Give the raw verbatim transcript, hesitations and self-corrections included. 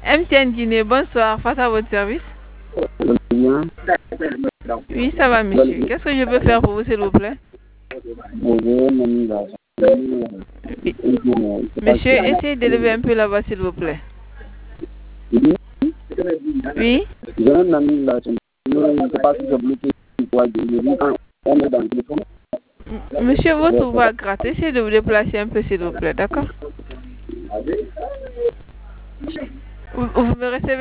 M T N Guinée, bonsoir, face à votre service. Bien. Oui, ça va, monsieur. Qu'est-ce que je peux faire pour vous, s'il vous plaît? Bonjour, mamie, là. Oui. Monsieur, essayez d'élever un peu la voix, s'il vous plaît. Oui. J'ai un ami là, je ne sais pas si j'ai bloqué quoi, je lui dis quand on est dans le téléphone. Monsieur, votre voix gratte. Essayez de vous déplacer un peu, s'il vous plaît, d'accord? Vous, vous me recevez?